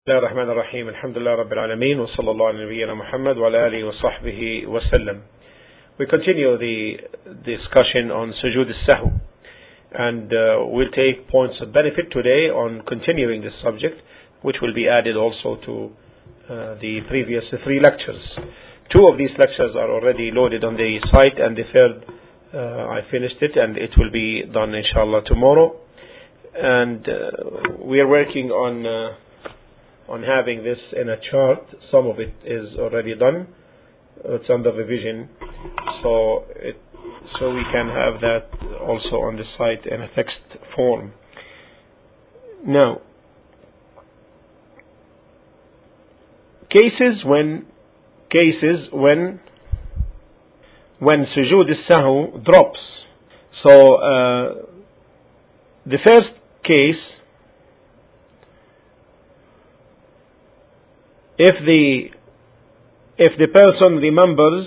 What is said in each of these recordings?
بسم الله الرحمن الرحيم الحمد لله رب العالمين وصلى الله على نبينا محمد وعلى آله وصحبه وسلم. We continue the discussion on sujood al-sahw, and we'll take points of benefit today on continuing this subject, which will be added also to the previous three lectures. Two of these lectures are already loaded on the site, and the third I finished it, and it will be done inshallah tomorrow. And we are working on having this in a chart. Some of it is already done. It's under revision, so we can have that also on the site in a text form. Now, cases when sujood al-sahw drops. So the first case, if the person remembers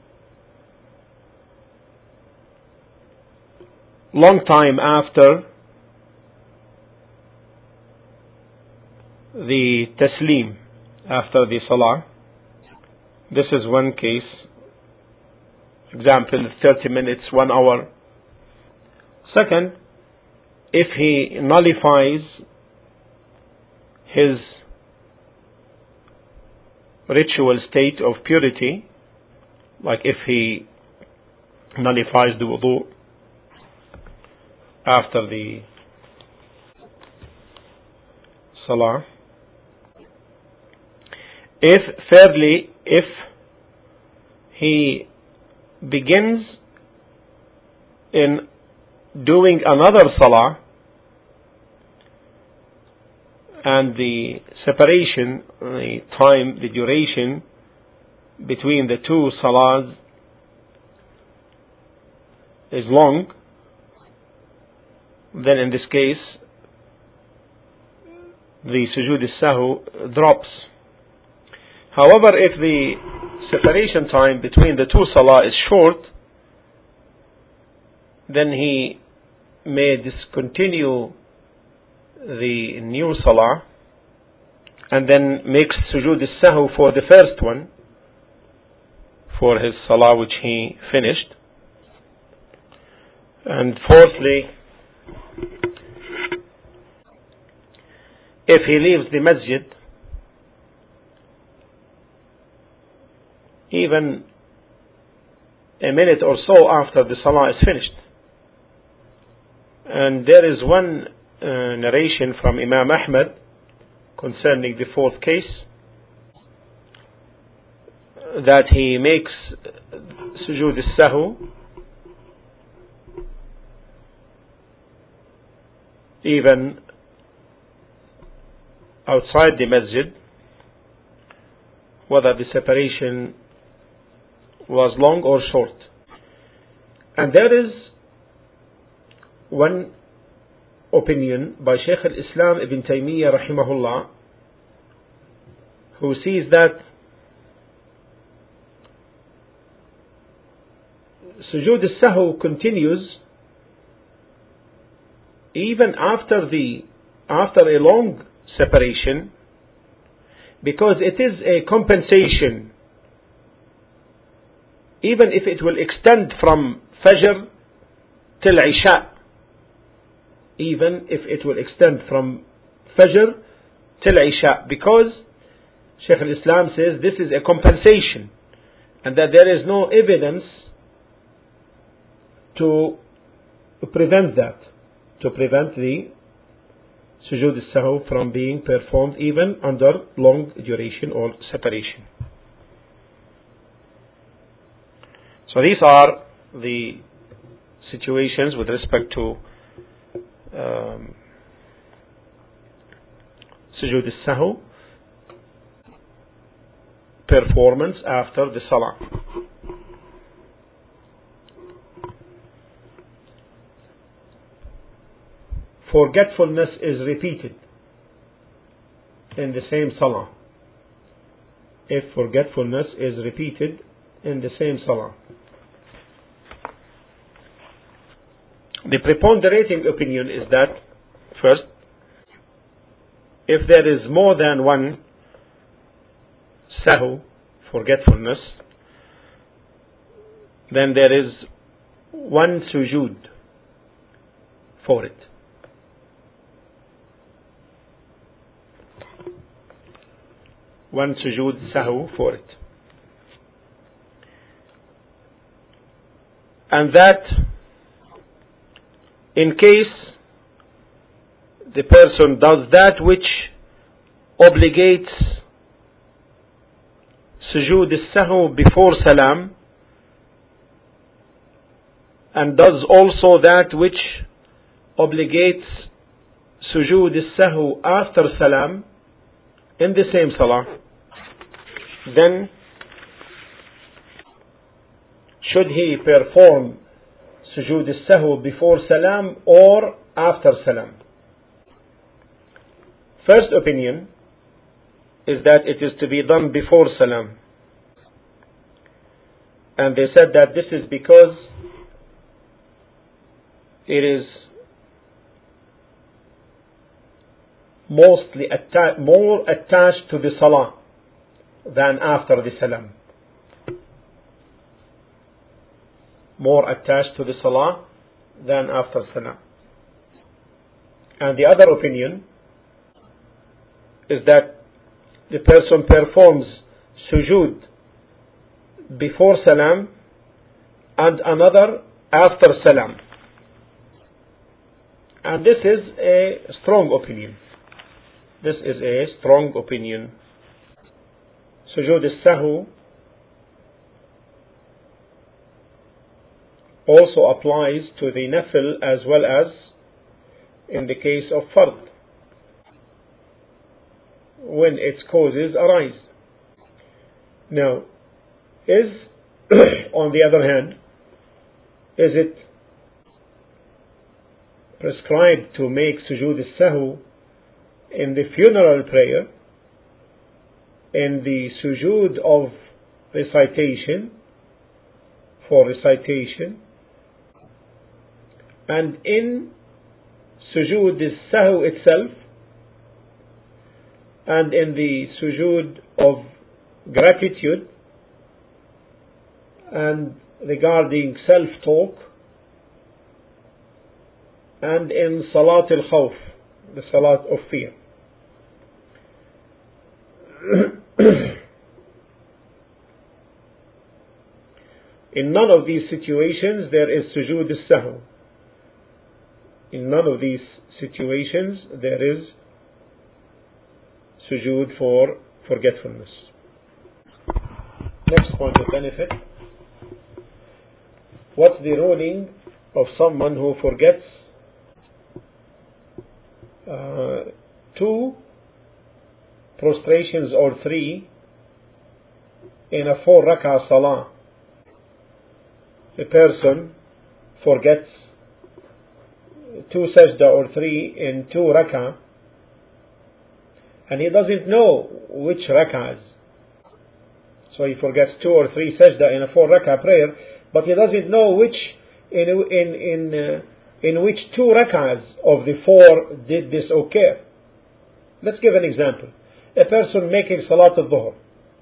long time after the taslim, after the salah, this is one case. Example, 30 minutes, 1 hour. Second, if he nullifies his ritual state of purity, like if he nullifies the wudu after the salah. Thirdly, if he begins in doing another salah, and the separation, the time, the duration between the two salahs is long, then in this case the sujood al-sahw drops. However, if the separation time between the two salah is short, then he may discontinue the new salah and then makes sujood al-sahw for the first one, for his salah which he finished. And fourthly, if he leaves the masjid even a minute or so after the salah is finished. And there is one narration from Imam Ahmad concerning the fourth case, that he makes sujood al-sahw even outside the masjid, whether the separation was long or short. And there is one opinion by Shaykh al-Islam Ibn Taymiyyah rahimahullah, who sees that sujood al-sahw continues even after a long separation, because it is a compensation, even if it will extend from Fajr till Isha. Even if it will extend from Fajr till Isha, because Shaykh al-Islam says this is a compensation, and that there is no evidence to prevent the sujood al-sahw from being performed even under long duration or separation. So these are the situations with respect to sujood al-sahw performance after the salah. Forgetfulness is repeated in the same salah. If forgetfulness is repeated in the same salah, the preponderating opinion is that, first, if there is more than one sahu, forgetfulness, then there is one sujood for it. One sujood sahu for it. And that in case the person does that which obligates sujood sahu before salam, and does also that which obligates sujood sahu after salam in the same salah, then should he perform sujood sahu before salam or after salam? First opinion is that it is to be done before salam. And they said that this is because it is more attached to the salah than after the salam. More attached to the salah than after salam. And the other opinion is that the person performs sujood before salam and another after salam. And this is a strong opinion. This is a strong opinion. Sujood al-sahu also applies to the nafil as well as in the case of fard, when its causes arise. Now, on the other hand, is it prescribed to make sujood al-sahu in the funeral prayer, in the sujood of recitation, for recitation, and in sujood al-sahu itself, and in the sujood of gratitude, and regarding self-talk, and in salat al-khawf, the salat of fear. In none of these situations there is sujood al-sahu. In none of these situations there is sujood for forgetfulness. Next point of benefit. What's the ruling of someone who forgets two prostrations or three in a 4 rak'ah salah? A person forgets 2 sajda or 3 in 2 rak'ah, and he doesn't know which rak'ahs. So he forgets 2 or 3 sajda in a 4 rak'ah prayer, but he doesn't know which in which 2 rak'ahs of the 4 did this occur. Let's give an example. A person making salat al-dhuhr,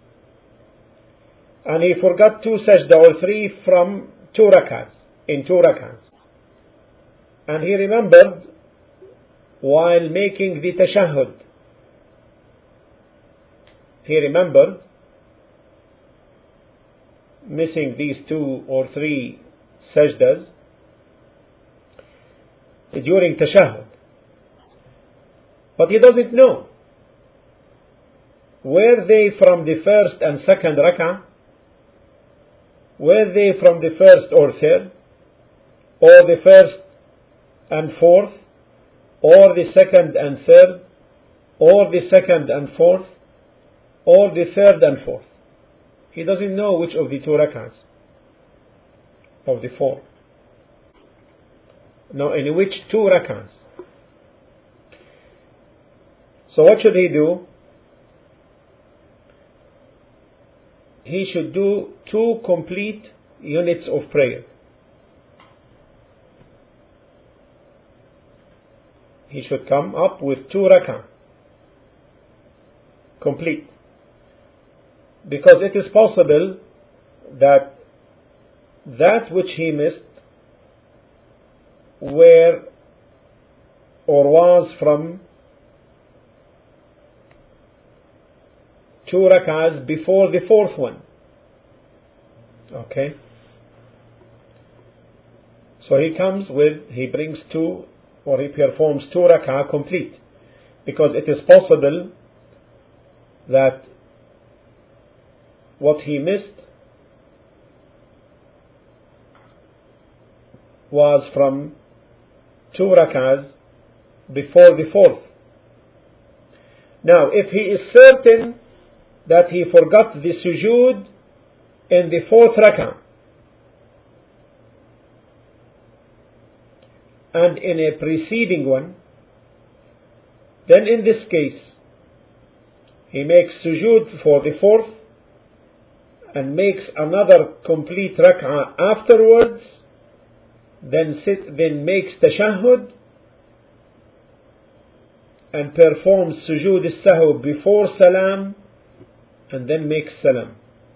and he forgot 2 sajda or 3 from 2 rak'ahs, in 2 rak'ahs. And he remembered while making the tashahhud. He remembered missing these 2 or 3 sajdas during tashahhud. But he doesn't know. Were they from the first and second rak'ah? Were they from the first or third? Or the first and fourth? Or the second and third? Or the second and fourth? Or the third and fourth? He doesn't know which of the 2 rak'ahs of the 4. Now, in which 2 rak'ahs? So what should he do? He should do 2 complete units of prayer. He should come up with 2 rak'ah. complete. Because it is possible that which he missed were or was from 2 rak'ahs before the 4th one. Okay? So he brings 2, or he performs 2 rak'ah complete. Because it is possible that what he missed was from 2 rak'ahs before the 4th. Now, if he is certain that he forgot the sujood in the 4th rak'ah, and in a preceding one, then in this case, he makes sujood for the 4th and makes another complete rak'ah afterwards, then makes tashahhud and performs sujood al-sahw before salam, and then makes salam.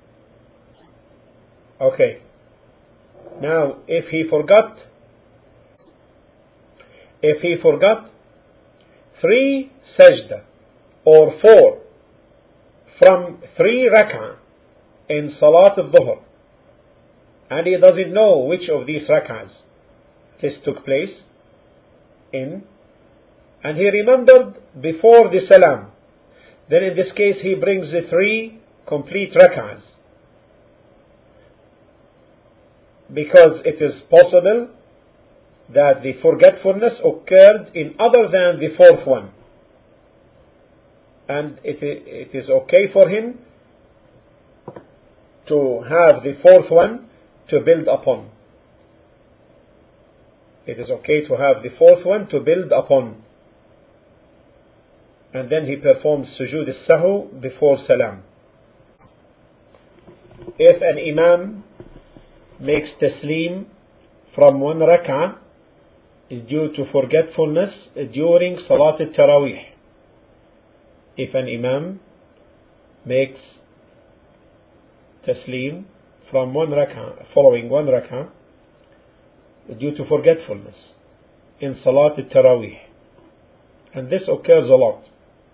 Okay. Now, if he forgot 3 sajda or 4 from 3 rak'ah in Salat al-Dhuhr, and he doesn't know which of these rak'ahs this took place in, and he remembered before the salam, then in this case he brings the 3 complete rak'ahs, because it is possible that the forgetfulness occurred in other than the 4th one, and it is okay for him to have the 4th one to build upon. It is okay to have the 4th one to build upon. And then he performs sujood al-sahw before salam. If an imam makes taslim from 1 rak'ah due to forgetfulness during Salat al-Tarawih, if an imam makes taslim from 1 rak'ah, following 1 rak'ah, due to forgetfulness in Salat al-Tarawih, and this occurs a lot,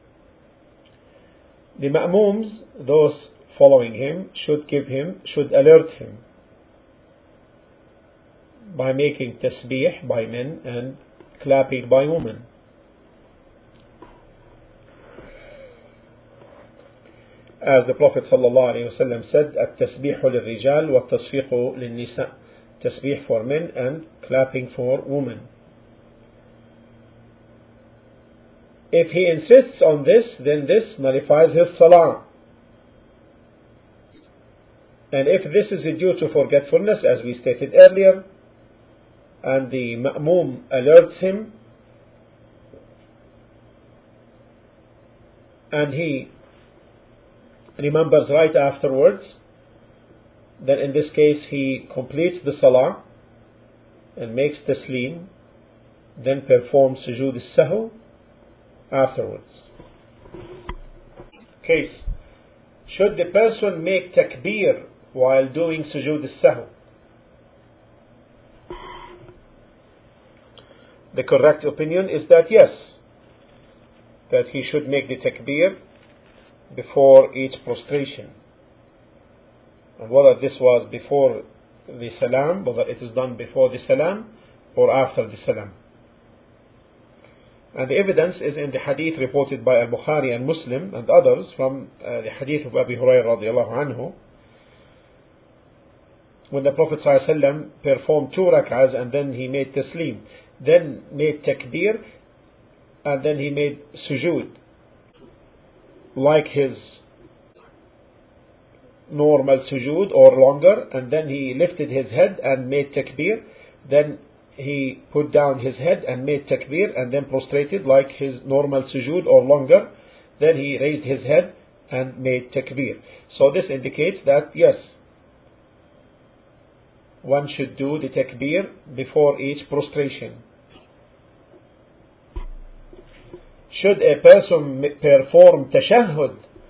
the ma'mums, those following him, should alert him by making tasbih by men and clapping by women. As the Prophet ﷺ said, التسبيح للرجال والتصفيق للنساء, tasbih for men and clapping for women. If he insists on this, then this nullifies his salah. And if this is due to forgetfulness, as we stated earlier, and the ma'mum alerts him, and he remembers right afterwards, then in this case he completes the salah and makes taslim, then performs sujood al-sahw afterwards. Case: should the person make takbir while doing sujood al-sahw? The correct opinion is that yes, that he should make the takbir before each prostration. And whether this was before the salam, whether it is done before the salam or after the salam. And the evidence is in the hadith reported by Al-Bukhari and Muslim and others from the hadith of Abu Hurairah radiallahu anhu, when the Prophet ﷺ performed 2 rak'ahs and then he made taslim, then made takbir, and then he made sujood like his normal sujood or longer, and then he lifted his head and made takbir, then he put down his head and made takbir, and then prostrated like his normal sujood or longer, then he raised his head and made takbir. So this indicates that yes, one should do the takbir before each prostration. Should a person perform tashahhud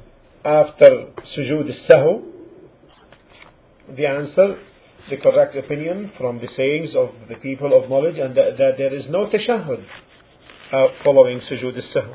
after sujood al-sahw? The answer, the correct opinion from the sayings of the people of knowledge, and that there is no tashahhud following sujood al-sahw.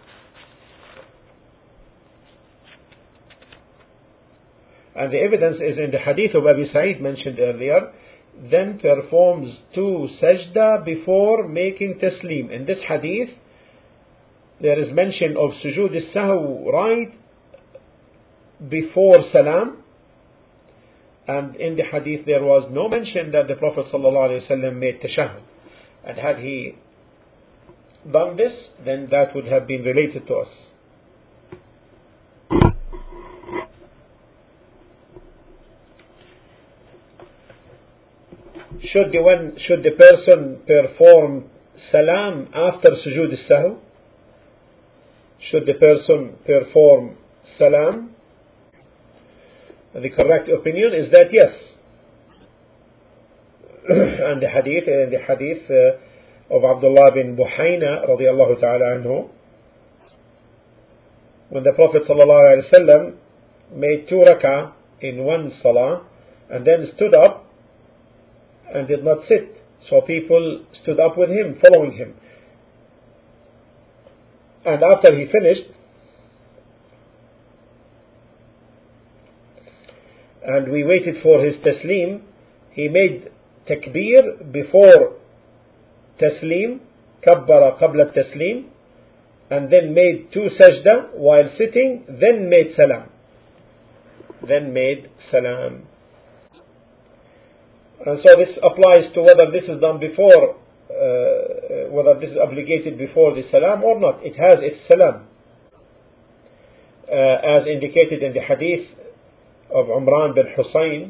And the evidence is in the hadith of Abi Sa'id mentioned earlier, then performs 2 sajda before making taslim. In this hadith, there is mention of sujood al-sahw right before salam, and in the hadith there was no mention that the Prophet ﷺ made tashahhud. And had he done this, then that would have been related to us. Should the person perform salam after sujood al-sahw? Should the person perform salam? The correct opinion is that yes. And the hadith of Abdullah bin Buhayna radiyallahu ta'ala anhu, when the Prophet sallallahu alaihi wasallam made 2 rak'ah in one salah and then stood up and did not sit, so people stood up with him, following him. And after he finished, and we waited for his taslim, he made takbir before taslim, kabbara qabla taslim, and then made 2 sajda while sitting, then made salam. And so this applies to whether this is done before, whether this is obligated before the salam or not. It has its salam, as indicated in the hadith of Umran bin Husayn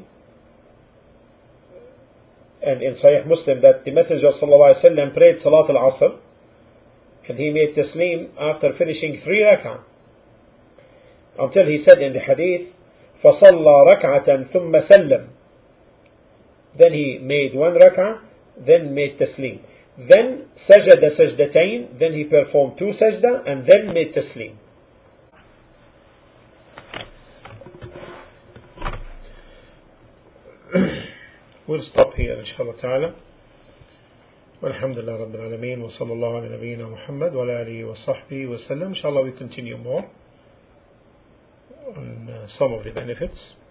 and in Sahih Muslim, that the Messenger ﷺ prayed Salat al-Asr and he made taslim after finishing 3 rak'ah, until he said in the hadith, فَصَلَّى رَكْعَةً ثُمَّ سَلَّمَ. Then he made 1 rak'ah, then made taslim. Then sajada sajdatain, then he performed 2 sajda and then made taslim. We'll stop here inshallah ta'ala. Walhamdulillah Rabbil Alameen wa sallallahu ala nabiyyina Muhammad wa ala alihi wa sahbihi wa sallam. Inshallah we continue more on some of the benefits.